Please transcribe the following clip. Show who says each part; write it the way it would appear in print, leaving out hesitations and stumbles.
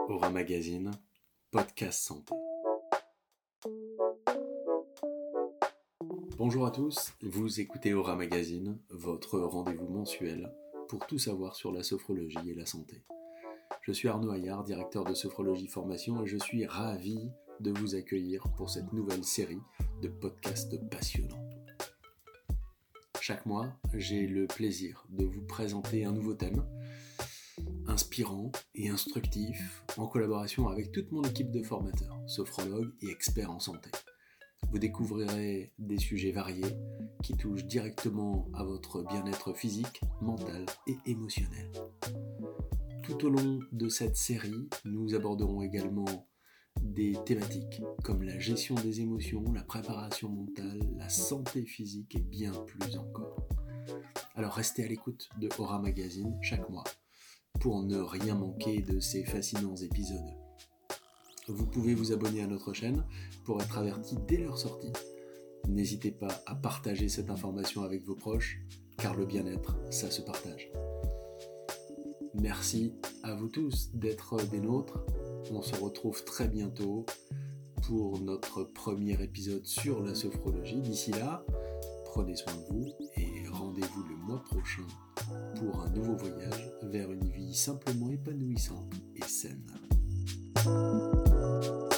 Speaker 1: Aura Magazine, podcast santé. Bonjour à tous, vous écoutez Aura Magazine, votre rendez-vous mensuel pour tout savoir sur la sophrologie et la santé. Je suis Arnaud Hayard, directeur de Sophrologie Formation et je suis ravi de vous accueillir pour cette nouvelle série de podcasts passionnants. Chaque mois, j'ai le plaisir de vous présenter un nouveau thème, inspirant et instructif, en collaboration avec toute mon équipe de formateurs, sophrologues et experts en santé. Vous découvrirez des sujets variés qui touchent directement à votre bien-être physique, mental et émotionnel. Tout au long de cette série, nous aborderons également des thématiques comme la gestion des émotions, la préparation mentale, la santé physique et bien plus encore. Alors restez à l'écoute de Aura Magazine chaque mois pour ne rien manquer de ces fascinants épisodes. Vous pouvez vous abonner à notre chaîne pour être averti dès leur sortie. N'hésitez pas à partager cette information avec vos proches, car le bien-être, ça se partage. Merci à vous tous d'être des nôtres. On se retrouve très bientôt pour notre premier épisode sur la sophrologie. D'ici là, prenez soin de vous et rendez-vous le mois prochain pour un nouveau voyage vers une vie simplement épanouissante et saine.